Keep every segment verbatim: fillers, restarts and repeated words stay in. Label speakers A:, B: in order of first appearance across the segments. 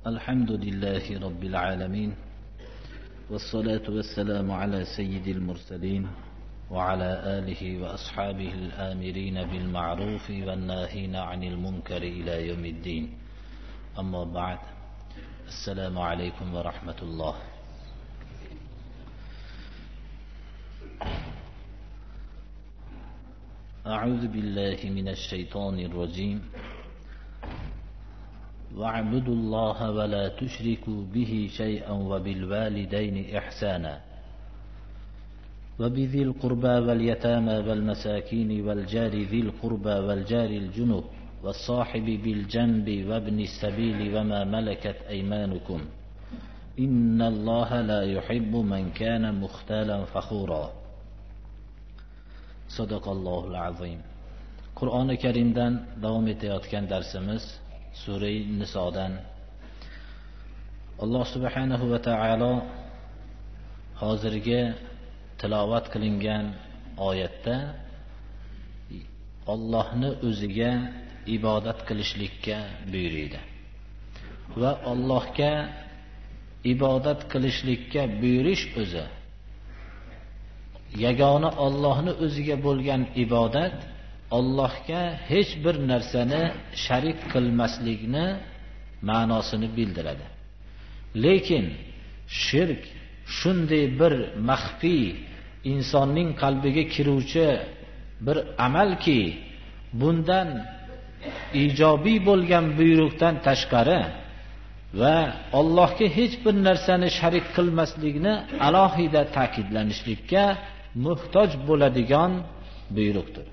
A: الحمد لله رب العالمين، والصلاة والسلام على سيد المرسلين وعلى آله وأصحابه الآمرين بالمعروف والناهين عن المنكر إلى يوم الدين. أما بعد، السلام عليكم ورحمة الله. أعوذ بالله من الشيطان الرجيم. واعبدوا الله ولا تشركوا به شيئا وبالوالدين إحسانا وبذي القربى واليتامى والمساكين والجار ذي القربى والجار الجنب والصاحب بالجنب وابن السبيل وما ملكت أيمانكم إن الله لا يحب من كان مختالا فخورا. صدق الله العظيم. Qur'oni Karimdan davom etayotgan darsimiz Sura Nisodan. Alloh subhanahu va taolo hozirgi tilovat qilingan oyatda Allohni o'ziga ibodat qilishlikka buyurdi va Allohga ibodat qilishlikka buyurish o'zi yagona Allohni o'ziga bo'lgan ibodat, Allohga hech bir narsani sharik qilmaslikni ma'nosini bildiradi. Lekin shirk shunday bir maxfiy insonning qalbiga kiruvchi bir amalki, bundan ijobiy bo'lgan buyruqdan tashqari va Allohga hech bir narsani sharik qilmaslikni alohida ta'kidlanishlikka muhtoj bo'ladigan buyruqdir.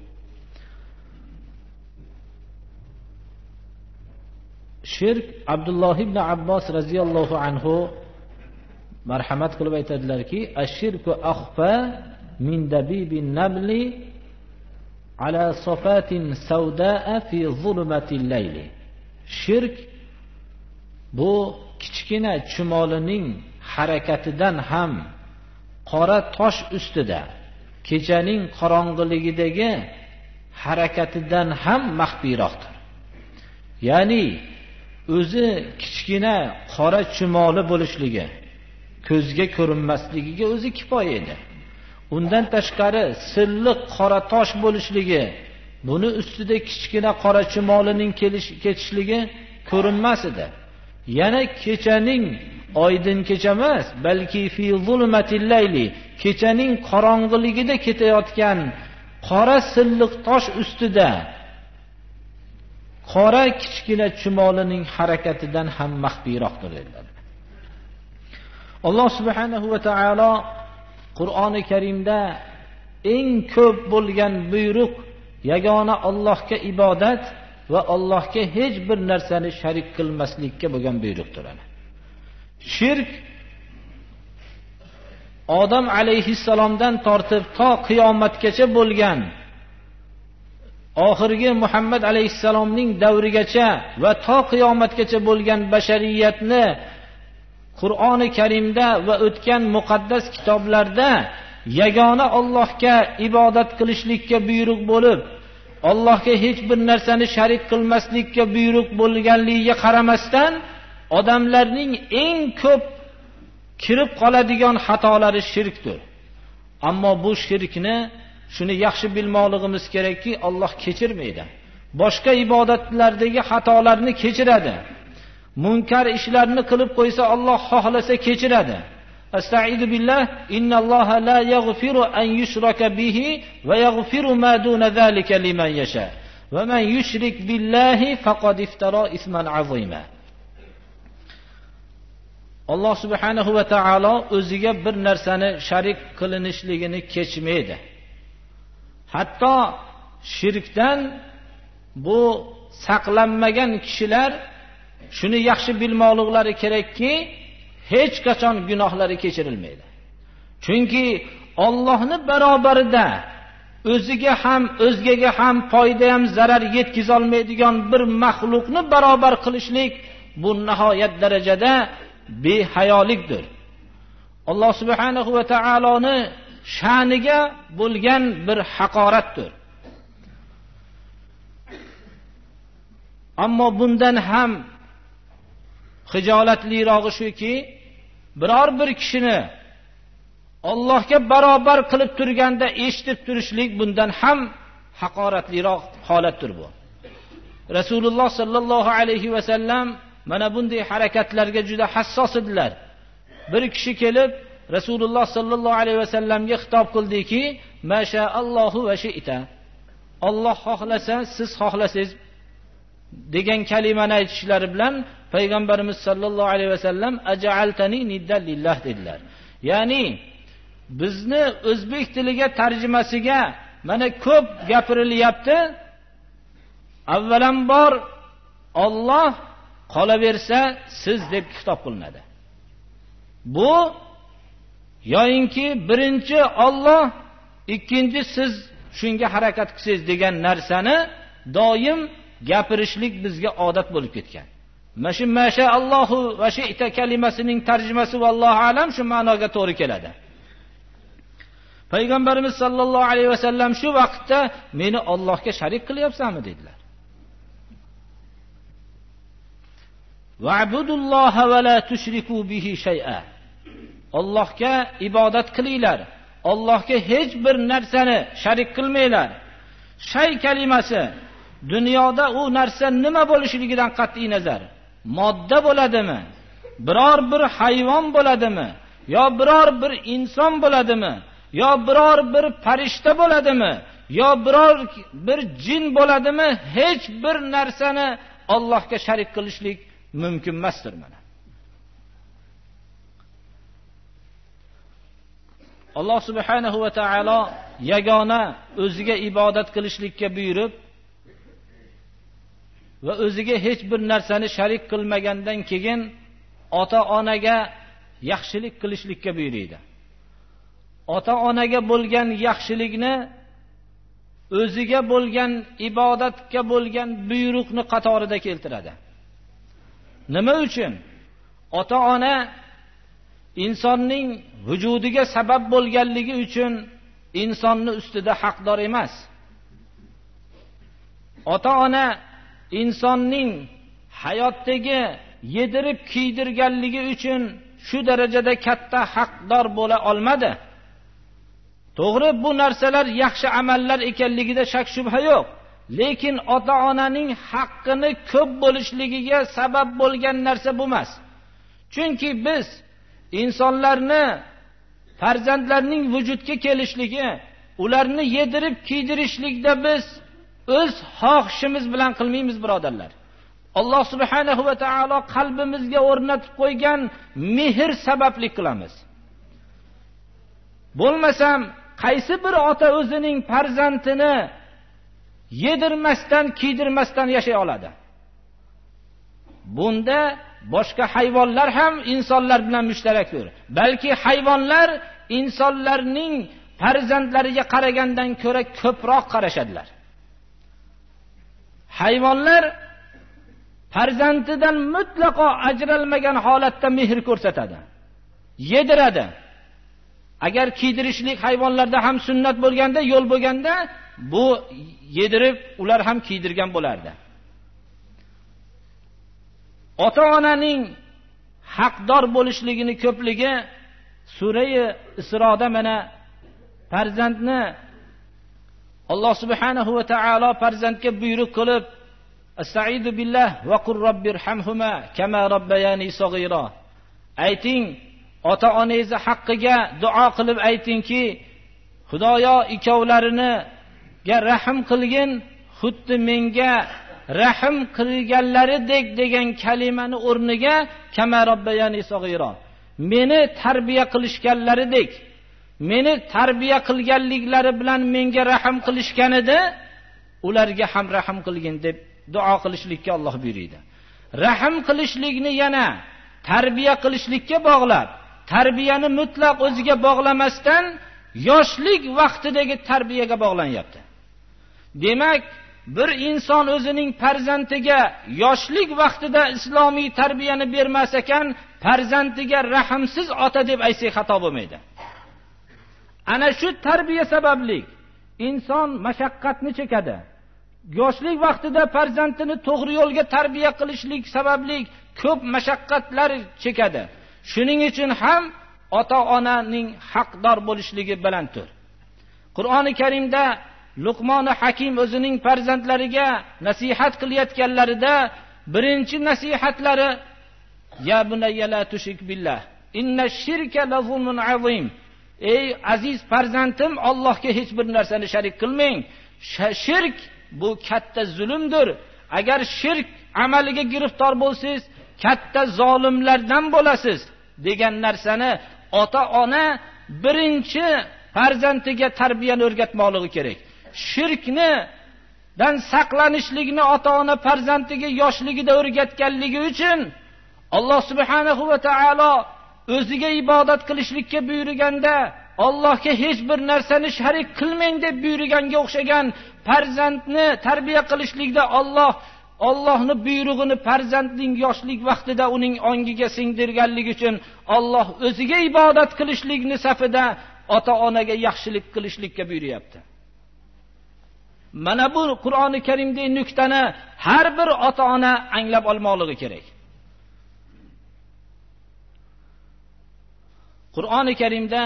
A: Shirk, Abdulloh ibn Abbos radhiyallohu anhu marhamat qilib aytadilarki, ash-shirku akhfa min dabibin nabli ala safatin saudaa fi zulmatil layli. Shirk bu kichkina chumolining harakatidan ham qora tosh ustida kechaning qorong'iligidagi harakatidan ham maxfiyroqdir. Ya'ni o'zi kichkina qora chumoli bo'lishligi, ko'zga ko'rinmasligiga o'zi kifoya edi. Undan tashqari silliq qora tosh bo'lishligi, buni ustida kichkina qora chumolining kelish ketishligi ko'rinmas edi. Yana kechaning oydin kecha emas, balki fi zulmatil layli, kechaning qorong'iligida ketayotgan qora silliq tosh ustida qora kichkina chumolining harakatidan ham maxfiyroqdir dedilar. Alloh subhanahu va taolo Qur'oni Karimda eng ko'p bo'lgan buyruq yagona Allohga ibodat va Allohga hech bir narsani sharik qilmaslikka bo'lgan buyruqdir. Shirk Odam alayhissalomdan tortib to qiyomatgacha bo'lgan, oxirgi Muhammad alayhissalomning davrigacha va to qiyomatgacha bo'lgan bashariyatni Qur'oni Karimda va o'tgan muqaddas kitoblarda yagona Allohga ibodat qilishlikka buyruq bo'lib, Allohga hech bir narsani sharik qilmaslikka buyruq bo'lganligiga qaramasdan, odamlarning eng ko'p kirib qoladigan xatolari shirkdir. Ammo bu shirkni shuni yaxshi bilmoqligimiz kerakki, Alloh kechirmaydi. Boshqa ibodatlardagi xatolarni kechiradi. Munkar ishlarni qilib qo'ysa Alloh xohlasa kechiradi. Astaizu billah, innalloha la yaghfiru an yushraka bihi va yaghfiru ma duna zalika liman yasha. Va man yushrik billahi faqad iftara isman azima. Alloh subhanahu va taolo o'ziga bir narsani sharik qilinishligini kechmaydi. Hatto shirkdan bu saqlanmagan kishilar shuni yaxshi bilmoqliklari kerakki, hech qachon gunohlari kechirilmaydi. Chunki Allohni barobarida o'ziga ham, o'zgaga ham foyda ham zarar yetkiza olmaydigan bir maxluqni barobar qilishlik bu nihoyat darajada behayolikdir. Alloh subhanahu va taoloni sha'niga bo'lgan bir haqoratdir. Ammo bundan ham Xijolatliroqi shuki, biror bir kishini Allohga barobar qilib turganda eshitib turishlik bundan ham haqoratliroq holatdir bu. Rasululloh sallallohu alayhi va sallam mana bunday harakatlarga juda hassos edilar. Bir kishi kelib Rasululloh sallallohu alayhi va sallamga xitob qildiki, "Mashaallohu va shi'ta." Alloh xohlasa, siz xohlasangiz degan kalimani aytishlari bilan payg'ambarimiz sallallohu alayhi va sallam aj'altani niddan lillah dedilar. Ya'ni bizni o'zbek tiliga tarjimasiga mana ko'p gapirilyapti. Avvalambor Alloh qolaversa siz deb xitob qilinadi. Bu yoyinki birinchi Alloh, ikkinchi siz shunga harakat qilsangiz degan narsani doim gapirishlik bizga odat bo'lib ketgan. Mana shu mashaallohu va shi'ta kalimasining tarjimasi vallohu alam shu ma'noga to'g'ri keladi. Payg'ambarimiz sallallohu alayhi va sallam shu vaqtda meni Allohga sharik qilyapsanmi dedilar. Va'budulloha va la tushriku bihi shay'a. Allohga ibodat qilinglar. Allohga hech bir narsani sharik qilmanglar. Shay kalimasi dunyoda u narsa nima bo'lishligidan qat'iy nazar, modda bo'ladimi, biror bir hayvon bo'ladimi, yo biror bir inson bo'ladimi, yo biror bir farishta bo'ladimi, yo biror bir jin bo'ladimi, hech bir narsani Allohga sharik qilishlik mumkin emasdir mana. Alloh subhanahu va taolo yagona o'ziga ibodat qilishlikka buyurib va o'ziga hech bir narsani sharik qilmagandan keyin ota-onaga yaxshilik qilishlikka buyurdi. Ota-onaga bo'lgan yaxshilikni o'ziga bo'lgan ibodatga bo'lgan buyruqni qatorida keltiradi. Nima uchun? Ota-ona insonning vujudiga sabab bo'lganligi uchun insonni ustida haqdor emas. Ota-ona insonning hayotdagi yedirib kiydirganligi uchun shu darajada katta haqdor bo'la olmadi. To'g'ri, bu narsalar yaxshi amallar ekanligida shak shubha yo'q. Lekin ota-onaning haqqini ko'p bo'lishligiga sabab bo'lgan narsa bu emas. Chunki biz insonlarni farzandlarning vujudga kelishligi, ularni yedirib kiydirishlikda biz o'z xohishimiz bilan qilmaymiz, birodarlar. Alloh subhanahu va taolo qalbimizga o'rnatib qo'ygan mehr sababli qilamiz. Bo'lmasam qaysi bir ota o'zining farzandini yedirmasdan, kiydirmasdan yashay oladi? Bunda boshqa hayvonlar ham insonlar bilan mushtarakdir. Balki hayvonlar insonlarning farzandlariga qaragandan ko'ra ko'proq qarashadilar. Hayvonlar farzandidan mutlaqo ajralmagan holatda mehr ko'rsatadi, yediradi. Agar kiydirishlik hayvonlarda ham sunnat bo'lganda, yo'l bo'lganda, bu yedirib ular ham kiydirgan bo'lardi. Ota-onaning haqdor bo'lishligini ko'pligi Sura-i Isroda mana farzandni Alloh subhanahu va taolo farzandga buyruq qilib, "Astaizu billah va qur robbirhamhuma kama robbayani saghira." Ayting, ota-onangiz haqqiga duo qilib aytingki, Xudoyo ikkovlarini ga rahim qilgin, xuddi menga rahim qilganlaridek degan kalimani o'rniga kama robbayani saghira. Meni tarbiya qilishganlaridek, meni tarbiya qilganliklari bilan menga rahim qilishganida, ularga ham rahim qilgin deb duo qilishlikka Alloh buyurdi. Rahim qilishlikni yana tarbiya qilishlikka bog'lab, tarbiyani mutlaq o'ziga bog'lamasdan yoshlik vaqtidagi tarbiyaga bog'lanyapti. Demak, bir inson o'zining farzandiga yoshlik vaqtida islomiy tarbiyani bermas ekan, farzandiga rahimsiz ota deb aytsak xato bo'lmaydi. Ana shu tarbiya sababli inson mashaqqatni chekadi. yoshlik vaqtida farzandini to'g'ri yo'lga tarbiya qilishlik sababli ko'p mashaqqatlar chekadi. Shuning uchun ham ota-onaning haqdor bo'lishligi bilandir. Qur'oni Karimda Luqmon Hakim o'zining farzandlariga nasihat qilayotganlarida birinchi nasihatlari: "Ya bunayya la tushrik billah, inna shirka la zulmun azim." Ey aziz farzandim, Allohga hech bir narsani sharik qilmang. Shirk bu katta zulmdir. Agar shirk amaliga giriftor bo'lsangiz, katta zolimlardan bo'lasiz degan narsani ota-ona birinchi farzandiga tarbiyani o'rgatmoqligi kerak. Shirkni dan saqlanishlikni ota-ona farzandiga yoshligida o'rgatganligi uchun Alloh subhanahu va taolo o'ziga ibodat qilishlikka buyurganda, Allohga hech bir narsani sharik qilmang deb buyurganga o'xshagan farzandni tarbiya qilishlikda Alloh Allohning buyrug'ini farzandning yoshlik vaqtida uning ongiga singdirganligi uchun Alloh o'ziga ibodat qilishlikni safida ota-onaga yaxshilik qilishlikka buyuryapti. Mana bu Qur'oni Karimdagi nuqtani har bir ota-ona anglab olmoqligi kerak. Qur'oni Karimda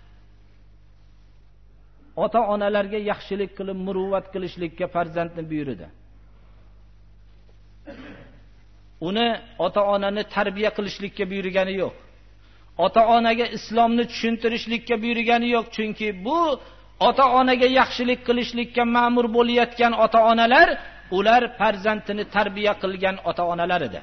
A: ota-onalarga yaxshilik qilib muruvvat qilishlikka farzandni buyurdi. Uni ota-onani tarbiya qilishlikka buyurgani yo'q. Ota-onaga islomni tushuntirishlikka buyurgani yo'q, chunki bu ota-onaga yaxshilik qilishlikka ma'mur bo'layotgan ota-onalar, ular farzandini tarbiya qilgan ota-onalar edi.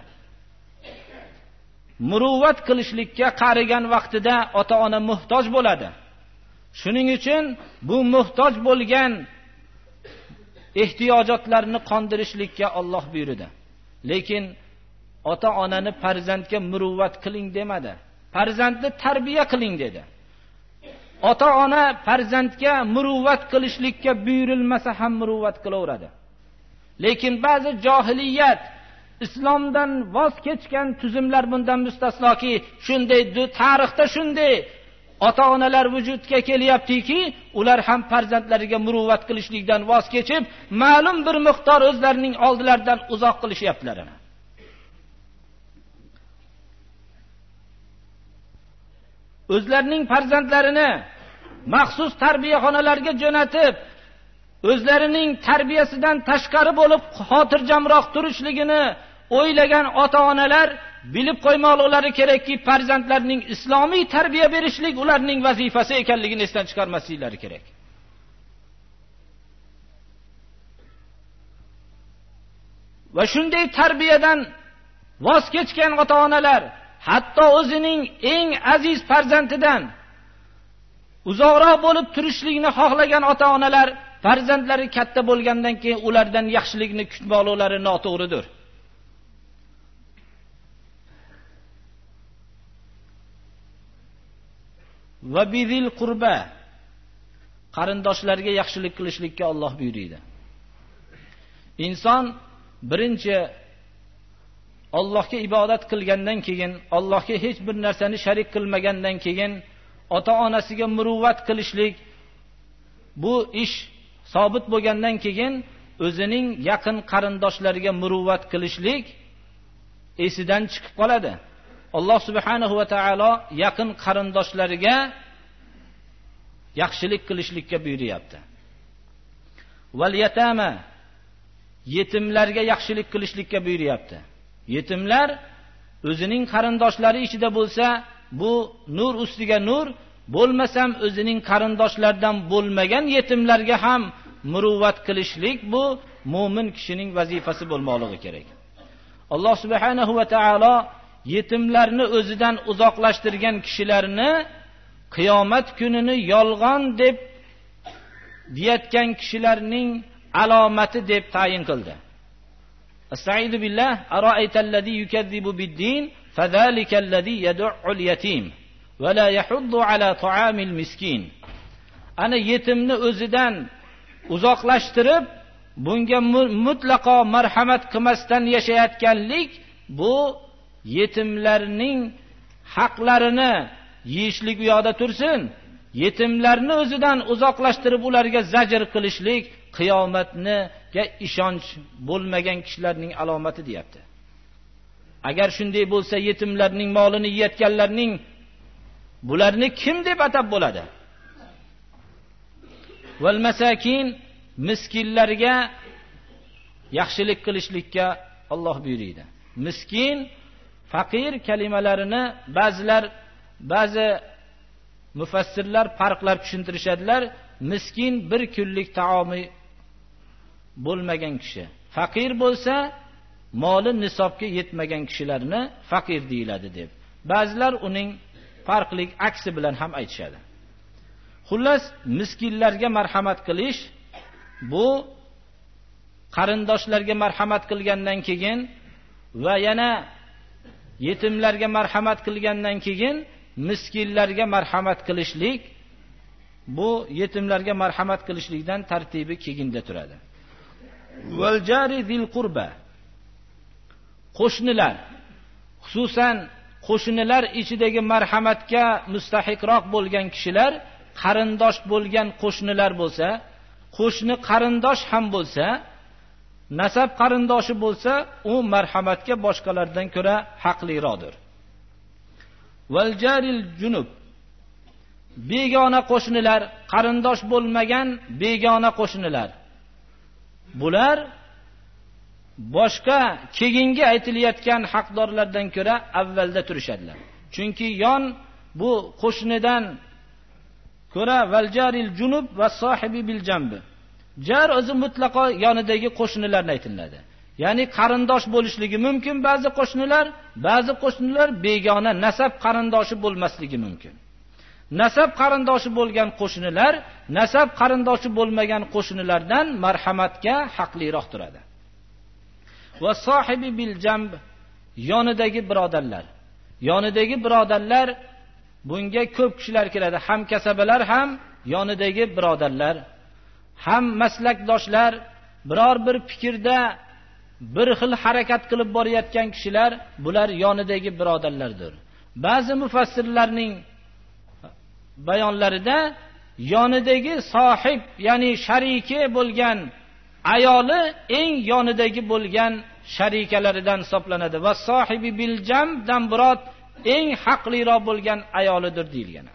A: Muruvvat qilishlikka qarigan vaqtida ota-ona muhtoj bo'ladi. Shuning uchun bu muhtoj bo'lgan ehtiyojotlarni qondirishlikka Alloh buyurdi. Lekin ota-onani farzandga muruvvat qiling demadi. Farzandni tarbiya qiling dedi. Ota-ona farzandga muruvvat qilishlikka buyurilmasa ham muruvvat qilaveradi. Lekin ba'zi johiliyat, islomdan voz kechgan tuzumlar bundan mustasnoki, shunday tarixda shunday ota-onalar vujudga kelyaptiki, ular ham farzandlariga muruvvat qilishlikdan voz kechib, ma'lum bir miqdor o'zlarining oldilaridan uzoq qilishyaptilar. O'zlarining farzandlarini maxsus tarbiyaxonalarga jo'natib, o'zlarining tarbiyasidan tashqari bo'lib xotirjamroq turishligini o'ylagan ota-onalar bilib qo'ymoqlari kerakki, farzandlarining islomiy tarbiya berishlik ularning vazifasi ekanligini esdan chiqarmasliklari kerak. Va shunday tarbiyadan voz kechgan ota-onalar, hatto o'zining eng aziz farzandidan uzoqroq bo'lib turishlikni xohlagan ota-onalar farzandlari katta bo'lgandan keyin ulardan yaxshilikni kutmoqlari noto'g'ridir. Va bizil qurba, qarindoshlarga yaxshilik qilishlikka Alloh buyurdi. Inson birinchi Allohga ibodat qilgandan keyin, Allohga hech bir narsani sharik qilmagandan keyin ota-onasiga muruvvat qilishlik, bu ish sobit bo'lgandan keyin o'zining yaqin qarindoshlariga muruvvat qilishlik esidan chiqib qoladi. Alloh subhanahu va taolo yaqin qarindoshlariga yaxshilik qilishlikka buyuryapti. Val yatama, yetimlarga yaxshilik qilishlikka buyuryapti. Yetimlar o'zining qarindoshlari ichida bo'lsa, bu nur ustiga nur, bo'lmasam o'zining qarindoshlaridan bo'lmagan yetimlarga ham muruvvat qilishlik bu mu'min kishining vazifasi bo'lmoqligi kerak. Alloh subhanahu va taolo yetimlarni o'zidan uzoqlashtirgan kishilarni qiyomat kunini yolg'on deb deyotgan kishilarning alomati deb tayin qildi. Estaizu billah, ara'aytallazi yukazzibu bid-din fazalikallazi yad'u'ul yatim va la yahuddu ala ta'amil miskin. Ana yetimni o'zidan uzoqlashtirib, bunga mutlaqo marhamat qilmasdan yashayotganlik, bu yetimlarning haqlarini yeyishlik u yoqda tursin, yetimlarni o'zidan uzoqlashtirib ularga zajr qilishlik, qiyomatga ishonch bo'lmagan kishilarning alomati deyapti. Agar shunday bo'lsa, yetimlarning molini yeyotganlarning bularni kim deb atab bo'ladi? Val masakin, miskinlarga yaxshilik qilishlikka Alloh buyurdi. Miskin, faqir kalimalarini ba'zilar, ba'zi mufassirlar farqlab tushuntirishadilar. Miskin bir kunlik taomi bo'lmagan kishi. Faqir bo'lsa, moli nisobga yetmagan kishilarni faqir deyiladi deb. Ba'zilar uning farqli aksi bilan ham aytishadi. Xullas, miskinlarga marhamat qilish bu qarindoshlarga marhamat qilgandan keyin va yana yetimlarga marhamat qilgandan keyin miskinlarga marhamat qilishlik, bu yetimlarga marhamat qilishlikdan tartibi keyinda turadi. Val jari zil qurba, qo'shnilar, xususan qo'shnilar ichidagi marhamatga mustahiqroq bo'lgan kishilar qarindosh bo'lgan qo'shnilar bo'lsa, qo'shni qarindosh ham bo'lsa, nasab qarindoshi bo'lsa, u marhamatga boshqalardan ko'ra haqliroqdir. Val jaril junub, begona qo'shnilar, qarindosh bo'lmagan begona qo'shnilar. Bular boshqa keyingi aytilayotgan haqdorlardan ko'ra avvalda turishadilar. Chunki yon bu qo'shnidan ko'ra val jaril junub va sohibi bil jambi. Jar o'zi mutlaqo yonidagi qo'shnilarni aytiladi. Ya'ni qarindosh bo'lishligi mumkin ba'zi qo'shnilar, ba'zi qo'shnilar begona nasab qarindoshi bo'lmasligi mumkin. Nasab qarindoshi bo'lgan qo'shnilar nasab qarindoshi bo'lmagan qo'shnilardan marhamatga haqliroq turadi. Va sohibi bil jamb, yonidagi birodarlar. Yonidagi birodarlar bunga ko'p kishilar kiradi. Ham kasabalar ham yonidagi birodarlar, ham maslakdoshlar, biror bir fikrda bir xil harakat qilib borayotgan kishilar, bular yonidagi birodarlardir. Ba'zi mufassirlarning bayonlarida yonidagi sohib, ya'ni shariki bo'lgan ayoli eng yonidagi bo'lgan sharikalaridan hisoblanadi. Va sohibi bil jamdan murod eng haqliroq bo'lgan ayolidir deyilgan.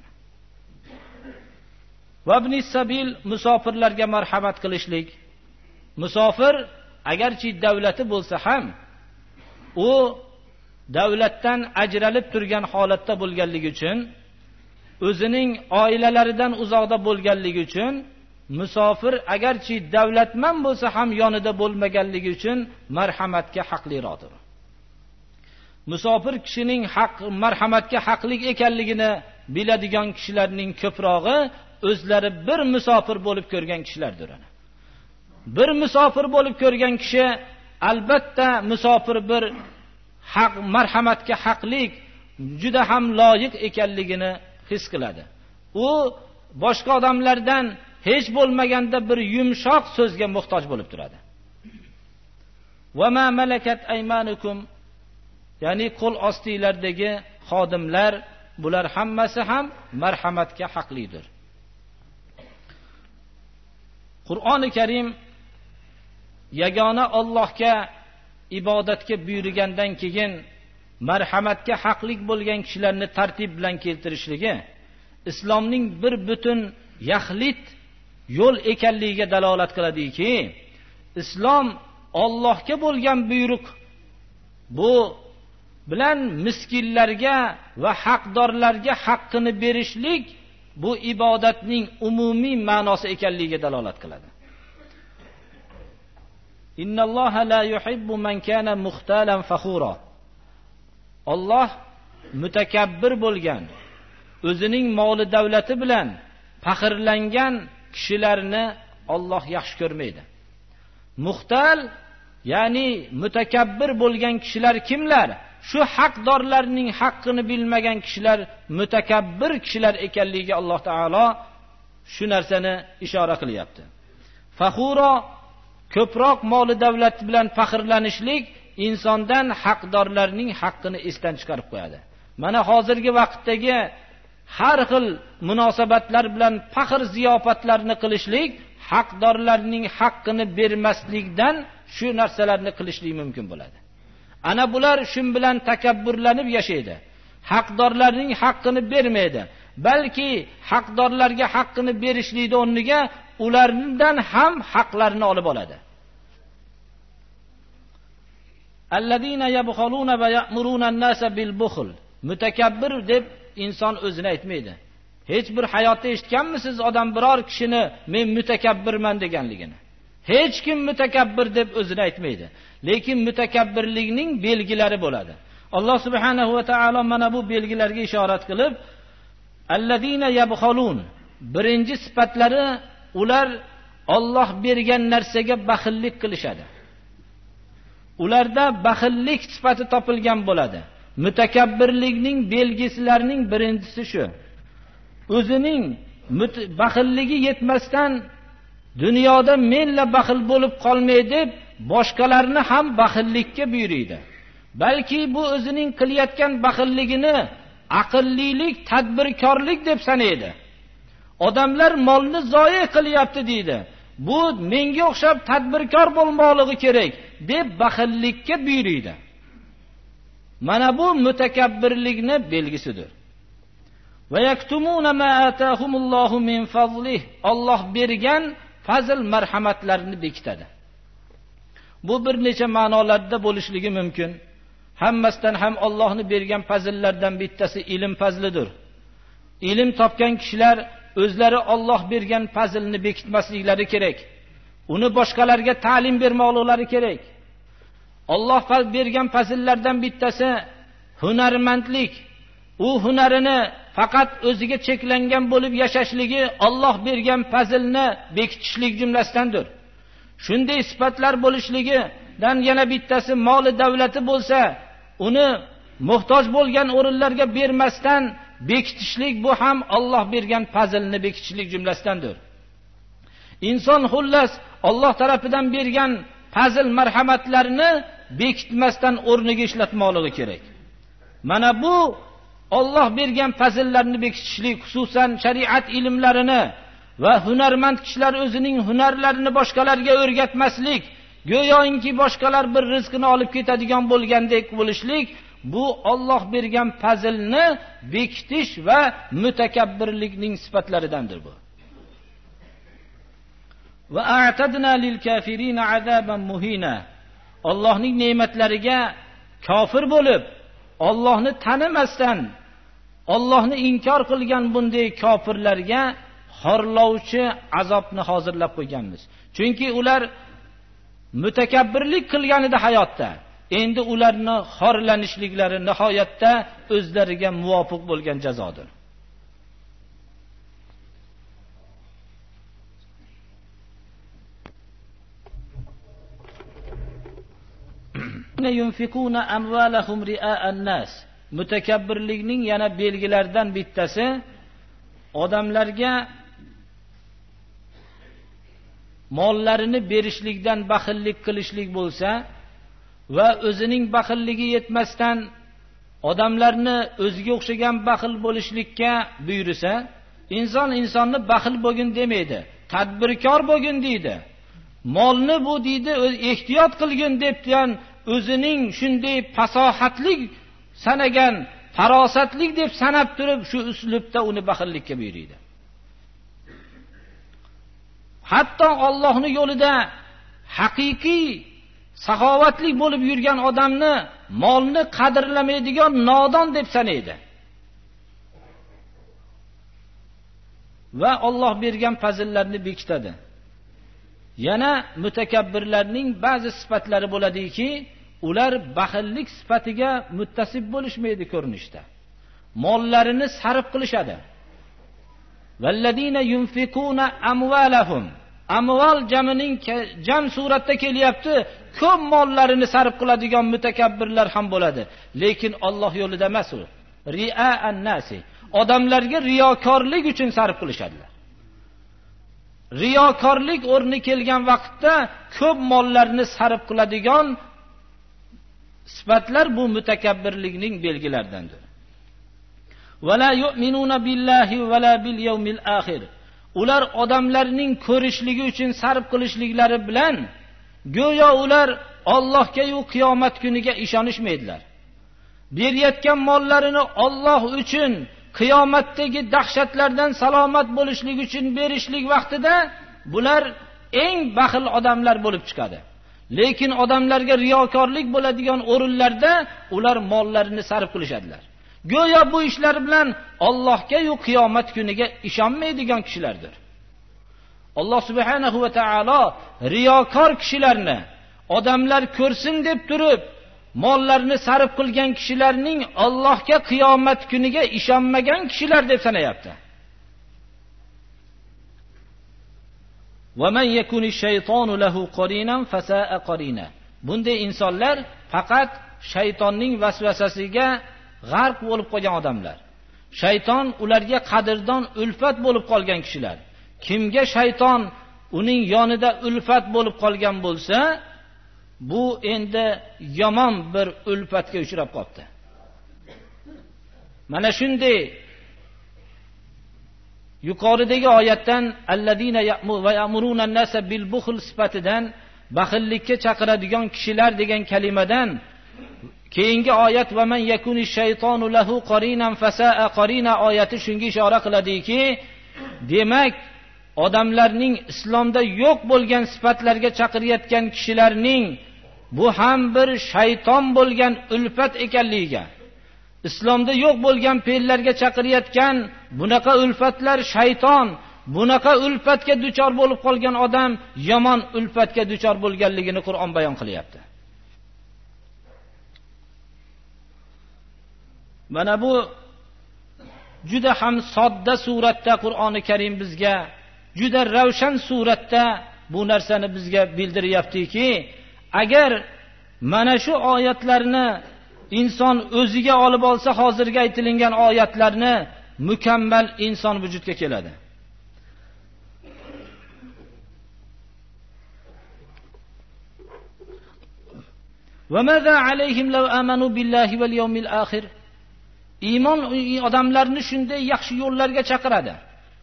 A: Va ibn sabil, musofirlarga marhamat qilishlik. Musofir agarchi davlati bo'lsa ham, u davlatdan ajralib turgan holatda bo'lganligi uchun, o'zining oilalaridan uzoqda bo'lganligi uchun, musofir agarchi davlatman bo'lsa ham yonida bo'lmaganligi uchun marhamatga haqliroqdir. Musofir kishining haq marhamatga haqli ekanligini biladigan kishilarning ko'prog'i o'zlari bir musofir bo'lib ko'rgan kishilardir. Bir musofir bo'lib ko'rgan kishi albatta musofir bir haq marhamatga haqlik juda ham loyiq ekanligini his qiladi. U boshqa odamlardan hech bo'lmaganda bir yumshoq so'zga muhtoj bo'lib turadi. Va ma malakat aymanukum, ya'ni qo'l ostilardagi xodimlar, bular hammasi ham marhamatga haqlidir. Qur'oni Karim yagona Allohga ibodatga buyurgandan keyin marhamatga haqlik bo'lgan kishilarni tartib bilan keltirishligi islomning bir butun yaxlit yo'l ekanligiga dalolat qiladiki, islom Allohga bo'lgan buyruq, bu bilan miskinlarga va haqdorlarga haqqini berishlik bu ibodatning umumiy ma'nosi ekanligiga dalolat qiladi. Innalloha la yuhibbu man kana muxtalan fakhura. Alloh mutakabbir bo'lgan, o'zining moli davlati bilan faxrlangan kishilarni Alloh yaxshi ko'rmaydi. Muxtal, ya'ni mutakabbir bo'lgan kishilar kimlar? Shu haqdorlarning haqqini bilmagan kishilar mutakabbir kishilar ekanligiga Alloh taolo shu narsani ishora qilyapti. Faxuro, ko'proq moli davlat bilan faxrlanishlik insondan haqdorlarning haqqini esdan chiqarib qo'yadi. Mana hozirgi vaqtdagi har xil munosabatlar bilan faxr ziyofatlarini qilishlik haqdorlarning haqqini bermaslikdan shu narsalarni qilishlik mumkin bo'ladi. Ana bular shu bilan takabburlanib yashaydi. Haqdorlarning haqqini bermaydi. Balki haqdorlarga haqqini berishlikning o'rniga ulardan ham haqlarini olib oladi. Allazina yabkhuluna va ya'muruna an-nasa bil bukhl. Mutakabbir deb inson o'zini aytmaydi. Hech bir hayotda eshitganmisiz odam biror kishini men mutakabbirman deganligini? Hech kim mutakabbir deb o'zini aytmaydi. Lekin mutakabbirlikning belgilari bo'ladi. Alloh subhanahu va taolo mana bu belgilarga ishorat qilib, allazina yabkhulun, birinchi sifatlari ular Alloh bergan narsaga baxillik qilishadi. Ularda baxillik sifati topilgan bo'ladi. Mutakabbirlikning belgisilarining birinchisi shu. O'zining baxilligi yetmasdan dunyoda menla baxil bo'lib qolmay deb boshqalarni ham baxillikka buyuriydi. Balki bu o'zining qilayotgan baxilligini aqllilik, tadbirkorlik deb sanaydi. Odamlar molni zoya qilyapti deydi. Bu menga o'xshab tadbirkor bo'lmoqligi kerak deb baxillikka buyuriydi. Mana bu mutakabbirlikni belgisidir. Va yaktumuna ma atahumullohu min fazlih. Alloh bergan fazl marhamatlarini bekitadi. Bu bir necha ma'nolarda bo'lishligi mumkin. Hammasidan ham Allohning bergan fazillardan bittasi ilm fazlidir. Ilm topgan kishilar o'zlari Alloh bergan fazilni bekitmasliklari kerak. Uni boshqalarga ta'lim bermoqlari kerak. Alloh bergan fazillardan bittasi hunarmandlik. U hunarini faqat o'ziga cheklangan bo'lib yashashligi Alloh bergan fazilni bekitishlik jumlasidandir. Shunday sifatlar bo'lishligidan yana bittasi moli davlati bo'lsa, uni muhtoj bo'lgan o'rinlarga bermasdan bekitishlik, bu ham Alloh bergan fazilni bekitishlik jumlasidandir. Inson xullas Alloh tarafidan bergan fazil marhamatlarini bekitmasdan o'rniga ishlatmoqligi kerak. Mana bu Alloh bergan fazillarni bekitishlik, xususan shariat ilmlarini va hunarmand kishilar o'zining hunarlarini boshqalarga o'rgatmaslik, go'yoki boshqalar bir rizqini olib ketadigan bo'lgandek bo'lishlik, bu Alloh bergan fazilni bekitish va mutakabbirlikning sifatlaridandir bu. Va a'tadna lil kafirina azaban muhina. Allohning ne'matlariga kofir bo'lib, Allohni tanimasdan Allohni inkor qilgan bunday kofirlarga xorlovchi azobni hozirlab qo'yganmiz. Chunki ular mutakabbirlik qilgan edi hayotda. Endi ularni xorlanishliklari nihoyatda o'zlariga muvofiq bo'lgan jazodir. yunfikuna amvalahum ria'an nas. Mutakabbirlikning yana belgilaridan bittasi odamlarga mollarini berishlikdan baxillik qilishlik bo'lsa va o'zining baxilligi yetmasdan odamlarni o'ziga o'xshagan baxil bo'lishlikka buyursa, inson insonni baxil bo'lgin demaydi, tadbirkor bo'lgin deydi. Molni bu deydi ehtiyot qilgin debdan o'zining shunday fasohatlik sanagan, farosatlik deb sanab turib shu uslubda uni baxillikka buyuradi. Hatto Allohning yo'lida haqiqiy saxovatli bo'lib yurgan odamni molni qadrlamaydigan nodon deb sanaydi. Va Alloh bergan fazillarni bekitadi. Yana mutakabbirlarning ba'zi sifatlari bo'ladiki, ular baxillik sifatiga muttasib bo'lishmaydi ko'rinishda. Mollarini sarf qilishadi. Valladina yunfikuna amwalahum. Amval jamining jam suratda kelyapti. Ko'p mollarini sarf qiladigan mutakabbirlar ham bo'ladi. Lekin Alloh yo'lida emas u. Ria'an nasi. Odamlarga riyokorlik uchun sarf qilishadilar. Riyokorlik o'rni kelgan vaqtda ko'p mollarni sarf qiladigan sifatlar bu mutakabbirlikning belgilaridandir. Wala yu'minuna billahi wala bil yawmil akhir. ular odamlarning ko'rishligi uchun sarf qilishliklari bilan go'yo ular Allohga yu qiyomat kuniga ishonishmaydilar. Berayotgan mollarini Alloh uchun qiyomatdagi dahshatlardan salomat bo'lishlik uchun berishlik vaqtida bular eng baxil odamlar bo'lib chiqadi. Lekin odamlarga riyokorlik bo'ladigan o'rinlarda ular mollarini sarf qilishadilar. Go'yo bu ishlar bilan Allohga yu qiyomat kuniga ishonmaydigan kishilardir. Alloh subhanahu va taolo riyokor kishilarni odamlar ko'rsin deb turib mollarini sarf qilgan kishilarning Allohga qiyomat kuniga ishonmagan kishilar deb sanayapti. Va man yakuni shaytonu lahu qarinan fasa'a qarina. Bunday insonlar faqat shaytonning vasvasasiga g'arq bo'lib qolgan odamlar. Shayton ularga qadrdon ulfat bo'lib qolgan kishilar. Kimga shayton uning yonida ulfat bo'lib qolgan bo'lsa, bu endi yomon bir ulfatga uchrab qoldi. Mana shunday yuqoridagi oyatdan allazina ya'muruna an-nasa bil bukhl sifatidan baxillikka chaqiradigan kishilar degan kalimadan keyingi oyat va man yakuni shaytonu lahu qarinan fasa'a qarina oyati shunga ishora qiladiki, demak odamlarning islomda yo'q bo'lgan sifatlarga chaqirayotgan kishilarning bu ham bir shayton bo'lgan ulfat ekanligiga, islomda yo'q bo'lgan fe'llarga chaqirayotgan bunaqa ulfatlar shayton, bunaqa ulfatga duchor bo'lib qolgan odam yomon ulfatga duchor bo'lganligini Qur'on bayon qilyapti. Mana bu juda ham sodda suratda Qur'oni Karim bizga juda ravshan suratda bu narsani bizga bildiryaptiki, agar mana shu oyatlarni inson o'ziga olib olsa, hozirgi aytilgan oyatlarni, mukammal inson vujudga keladi. Va maza alayhim law amanu billahi val yawmil akhir. Iymon odamlarni shunday yaxshi yo'llarga chaqiradi.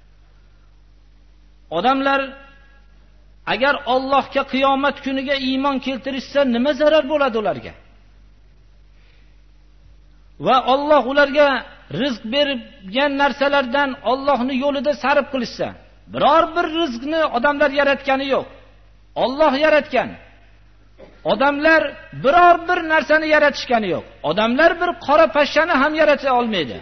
A: Odamlar agar Allohga qiyomat kuniga iymon keltirishsa, nima zarar bo'ladi ularga? Va Alloh ularga rizq bergan narsalardan Allohning yo'lida sarf qilishsa, biror bir rizqni odamlar yaratgani yo'q. Alloh yaratgan. Odamlar biror bir narsani yaratishgani yo'q. Odamlar bir qora pashshani ham yarata olmaydi.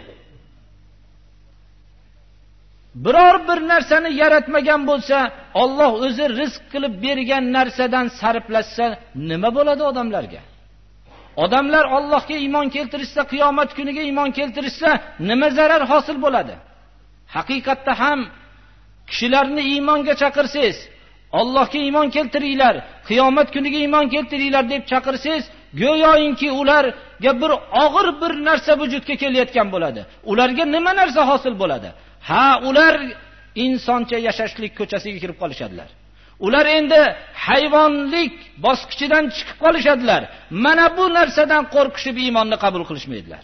A: Biror bir narsani yaratmagan bo'lsa, Alloh o'zi rizq qilib bergan narsadan sarflashsa, nima bo'ladi odamlarga? Odamlar Allohga iymon keltirishsa, qiyomat kuniga iymon keltirishsa, nima zarar hosil bo'ladi? Haqiqatda ham kishilarni iymonga chaqirsangiz, Allohga iymon keltiringlar, qiyomat kuniga iymon keltiringlar deb chaqirsangiz, go'yoki ularga bir og'ir bir narsa vujudga kelayotgan bo'ladi. Ularga nima narsa hosil bo'ladi? Ha, ular insoncha yashashlik ko'chasiga kirib qolishadilar. Ular endi hayvonlik bosqichidan chiqib qolishadilar. Mana bu narsadan qo'rqishib iymonni qabul qilishmaydilar.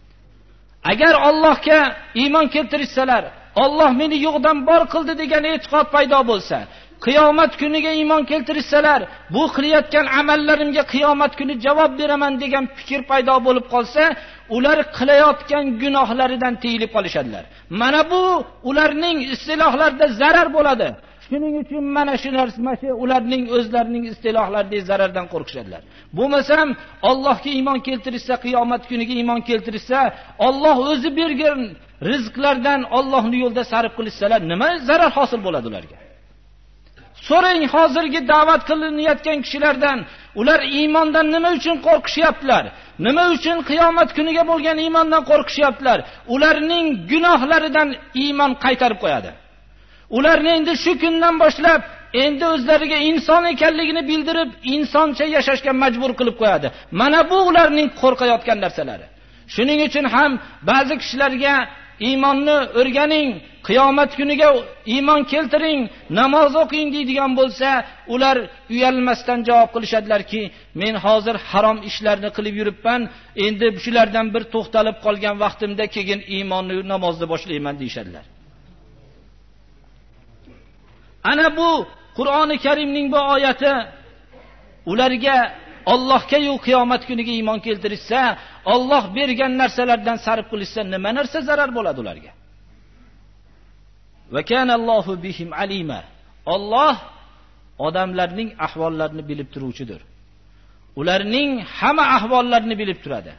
A: Agar Allohga iymon keltirishsalar, Alloh meni yo'qdan bor qildi degan e'tiqod paydo bo'lsa, qiyomat kuniga iymon keltirishsalar, bu qilayotgan amallarimga qiyomat kuni javob beraman degan fikr paydo bo'lib qolsa, ular qilayotgan gunohlaridan tiyilib qolishadilar. Mana bu ularning istilohlarida zarar bo'ladi. Shuning uchun mana shu narsa ularning o'zlarining istilohlaridagi zarardan qo'rqishadilar. Bo'lmasam Allohga iymon keltirishsa, qiyomat kuniga iymon keltirishsa, Alloh o'zi bergan rizqlardan Allohning yo'lida sarf qilishsalar, nima zarar hosil bo'ladi ularga? So'rang hozirgi da'vat qilinayotgan kishilardan, ular iymondan nima uchun qo'rqishyaptilar? Nima uchun qiyomat kuniga bo'lgan iymondan qo'rqishyaptilar? Ularning gunohlaridan iymon qaytarib qo'yadi. Ularni endi shu kundan boshlab endi o'zlariga inson ekanligini bildirib, insoncha yashashga majbur qilib qo'yadi. Mana bu ularning qo'rqayotgan narsalari. Shuning uchun ham ba'zi kishilarga iymonni o'rganing, qiyomat kuniga iymon keltiring, namoz o'qing deydigan bo'lsa, ular uyalmasdan javob qilishadilarki, men hozir harom ishlarni qilib yuribman, endi shulardan bir to'xtalib qolgan vaqtimda keyin iymonni, namozni boshlayman deyshadilar. Ana bu Qur'oni Karimning bu oyati ularga Allohga-yu qiyomat kuniga iymon keltirishsa, Alloh bergan narsalardan sarf qilishsa, nima narsa zarar bo'ladi ularga? Va kana Allohu bihim alima. Alloh odamlarning ahvollarini bilib turuvchidir. Ularning hamma ahvollarini bilib turadi.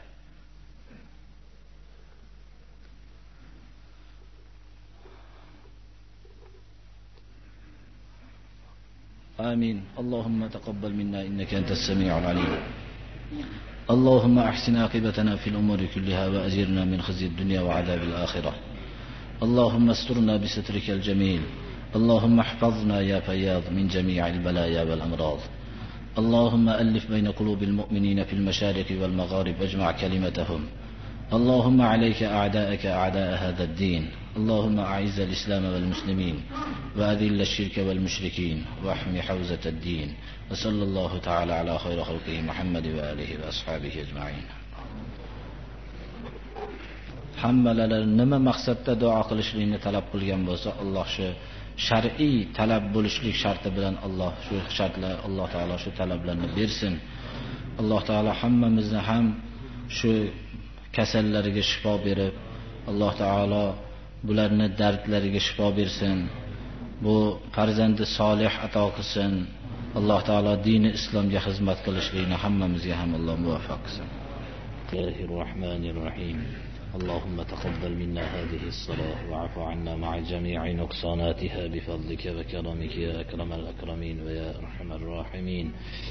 A: آمين. اللهم تقبل منا إنك أنت السميع العليم. اللهم أحسن عاقبتنا في الأمور كلها وأجرنا من خزي الدنيا وعذاب الآخرة. اللهم استرنا بسترك الجميل. اللهم احفظنا يا فياض من جميع البلايا والأمراض. اللهم ألف بين قلوب المؤمنين في المشارق والمغارب واجمع كلمتهم. اللهم عليك أعداءك أعداء هذا الدين. اللهم أعز الإسلام والمسلمين وأذل الشرك والمشركين واحمي حوزة الدين. وصلى الله تعالى على خير خلقه محمد وآله وأصحابه أجمعين. Hammalar nima maqsadda duo qilishlikni talab qilgan bo'lsa, Alloh shu shar'iy talab bo'lishlik sharti bilan Alloh shu shartlar Alloh taolo shu talablarni bersin. Alloh taolo hammamizni ham shu kasallariga shifo berib, Alloh taolo bularni dardlariga shifo bersin. Bu farzandi solih ato qilsin. Alloh taolo dini islomga xizmat qilishlikni hammamizga ham Alloh muvaffaq qilsin. Bismillahirrohmanirrohim. اللهم تقبل منا هذه الصلاة واعف عنا مع جميع نقصاناتها بفضلك وكرمك يا أكرم الأكرمين ويا أرحم الراحمين.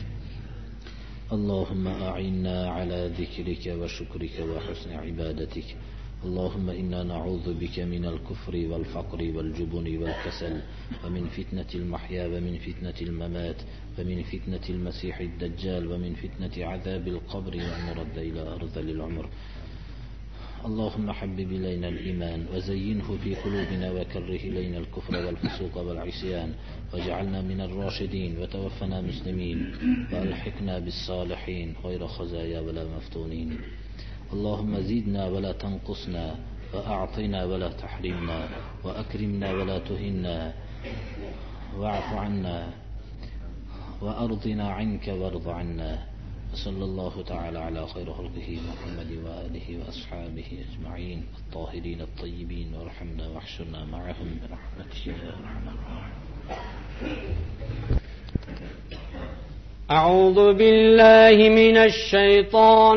A: اللهم أعنا على ذكرك وشكرك وحسن عبادتك. اللهم إنا نعوذ بك من الكفر والفقر والجبن والكسل ومن فتنة المحيا ومن فتنة الممات ومن فتنة المسيح الدجال ومن فتنة عذاب القبر والمرد إلى أرض العمر. اللهم حبب إلينا الإيمان وزينه في قلوبنا وكره إلينا الكفر والفسوق والعصيان واجعلنا من الراشدين وتوفنا مسلمين وألحقنا بالصالحين غير خزايا ولا مفتونين. اللهم زدنا ولا تنقصنا وأعطنا ولا تحرمنا وأكرمنا ولا تهنا واعف عنا وأرضنا عنك وارض عنا. صلى الله تعالى على خير خلقه محمد وآله وأصحابه أجمعين الطاهرين الطيبين وارحمنا واحشرنا معهم برحمتك يا أرحم الراحمين.
B: أعوذ بالله من الشيطان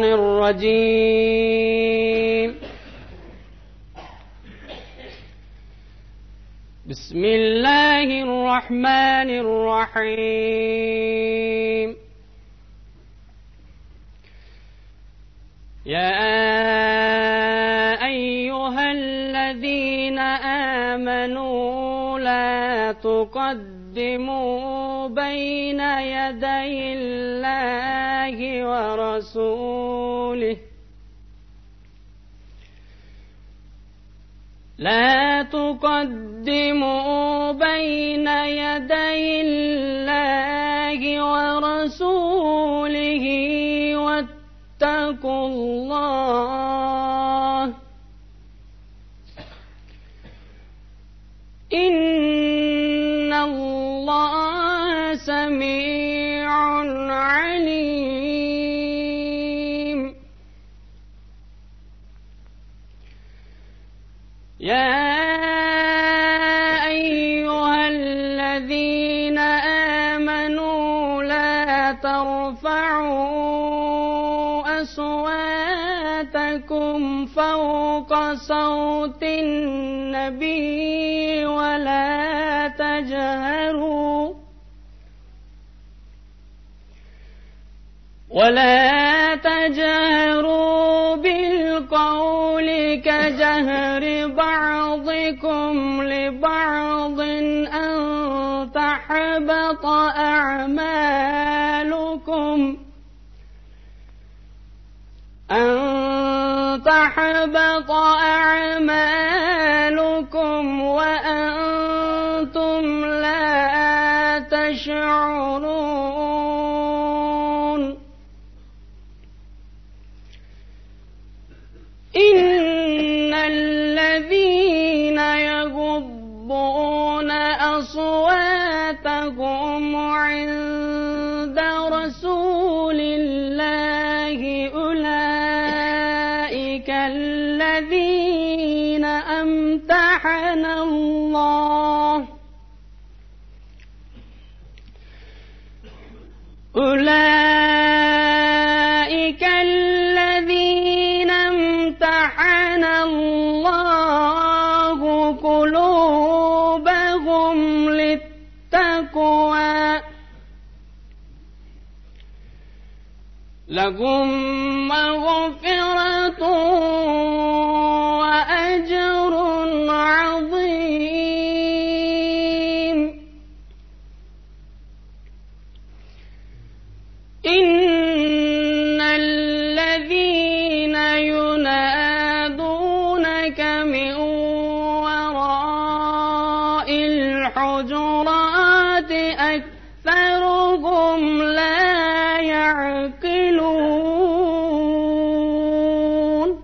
B: الرجيم. بسم الله الرحمن الرحيم. يا أيها الذين آمنوا لا تقدموا بين يدي الله ورسوله لا تقدموا بين يدي الله ورسوله واتقوا الله إن الله سميع عليم. يا أيها الذين آمنوا لا ترفعوا أصواتكم فوق صوت النبي ولا تجهروا ولا تجهروا بالقول كجهر بعضكم لبعض أن تحبط أعمالكم أن تحبط أعمالكم وأنتم لا تشعرون. إن الذين يغضون أصواتهم الذين امتحن الله أولئك الذين امتحن الله قلوبهم للتقوى لهم مغفرة وأجر عظيم إن الذين ينادونك من وراء الحجرات أكثرهم لا يعقلون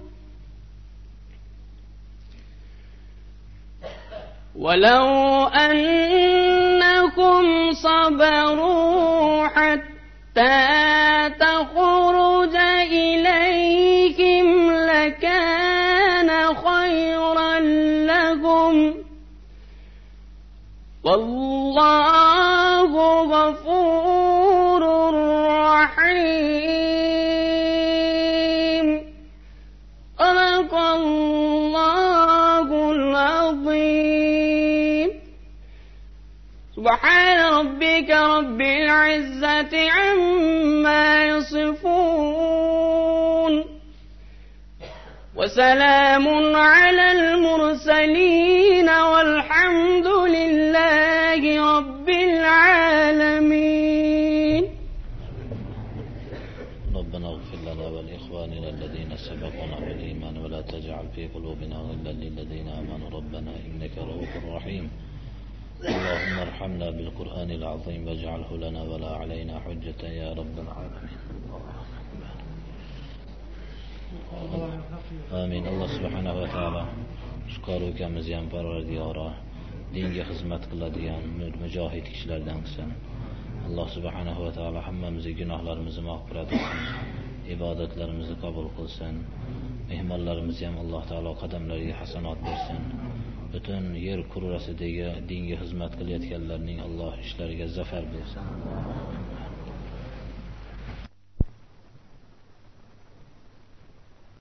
B: ولو أنكم صبروا حتى تخرج إليهم لكان خيرا لهم والله غفور رحيم صدق الله العظيم سبحان ربك رب العزة عما يصفون وسلام على المرسلين والحمد لله رب العالمين
C: ربنا اغفر لنا ولإخواننا الذين سبقونا بالإيمان ولا تجعل في قلوبنا غلا للذين آمنوا ربنا إنك رؤوف رحيم اللهم ارحمنا بالقرآن العظيم واجعله لنا ولا علينا حجة يا رب العالمين آمين. Allah subhanahu va taolo Shukor ukamizni ham Parvardigoro dinga xizmat qiladigan mujohid kishilardan qilsin. Alloh subhanahu va taolo hammamizning gunohlarimizni mag'firat qilsin, ibodatlarimizni qabul qilsin. Mehmonlarimizni ham Alloh taolo qadamlariga hasanat bersin. Butun yer kurrasidagi dinga xizmat qilayotganlarning Alloh ishlariga zafar bersin.